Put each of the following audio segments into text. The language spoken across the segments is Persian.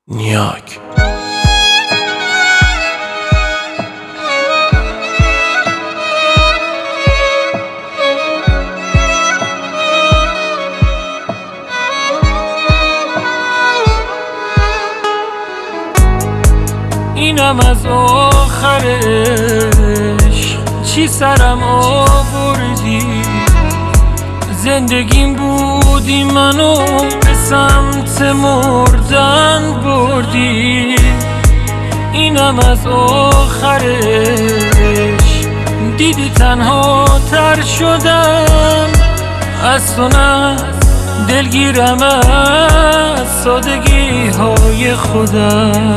نیاک. اینم از آخرش، چی سرم آوردی؟ زندگیم بودی منو به سمت مردن بردی. اینم از آخرش، دیدی تنها تر شدم از تو، نه دلگیرم از سادگی های خودم.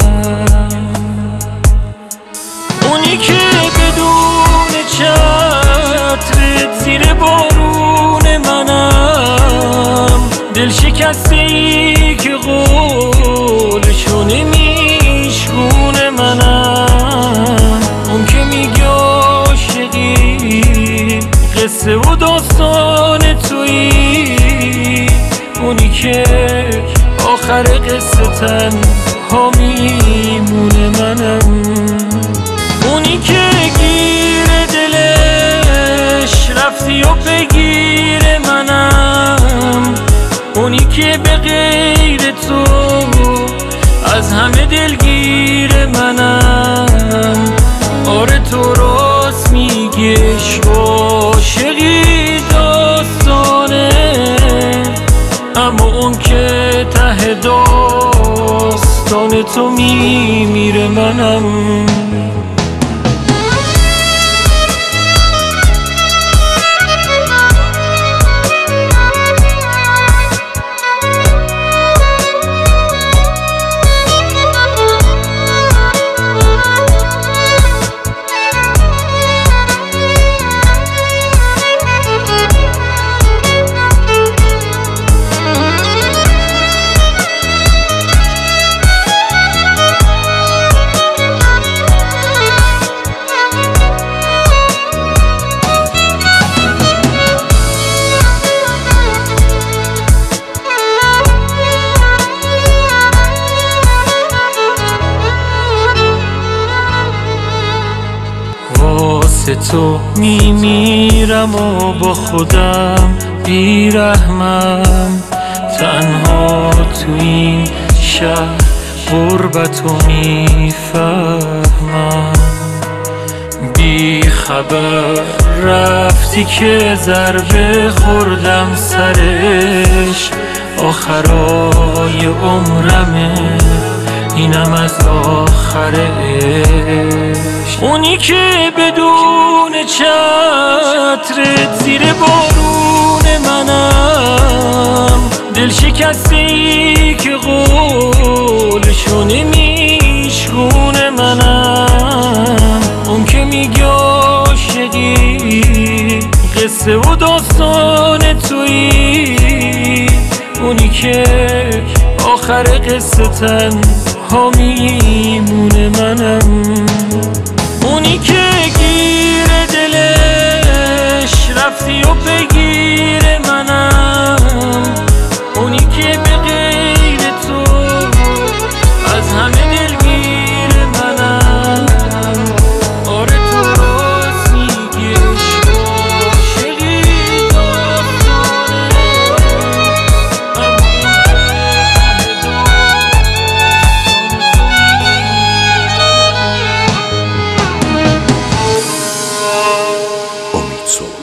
اونی که بدون چترت زیر بارون منم، دل شکستی که قولشو نمیشکونه منم. اون که میگه عاشقی قصه و داستان تویی، اونی که آخر قصه تنها میمونه منم. اونی که گیر دلش رفتی و بگیر منم، اونی که به غیر تو از همه دلگیر منم. آره تو راست میگیش، عاشقی داستانه، اما اون که ته داستان تو میمیره منم. واسه تو میمیرم و با خودم بیرحمم، تنها تو این شهر غربتو میفهمم. بی خبر رفتی که ضربه خوردم سرش، آخرای عمرمه، اینم از آخرش. اونی که بدون چترت زیر بارون منم، دل شکستی که قولشو نمیشکونه منم. اون که میگه عاشقی قصه و داستان تویی، اونی که آخر قصه تنها میمونه منم. اونی که گیر دلش رفتی و بگیر منم، اونی که به غیر تو از همه دلگیر منم. آره تو راست میگی، عاشقی داستانه، امید صبح.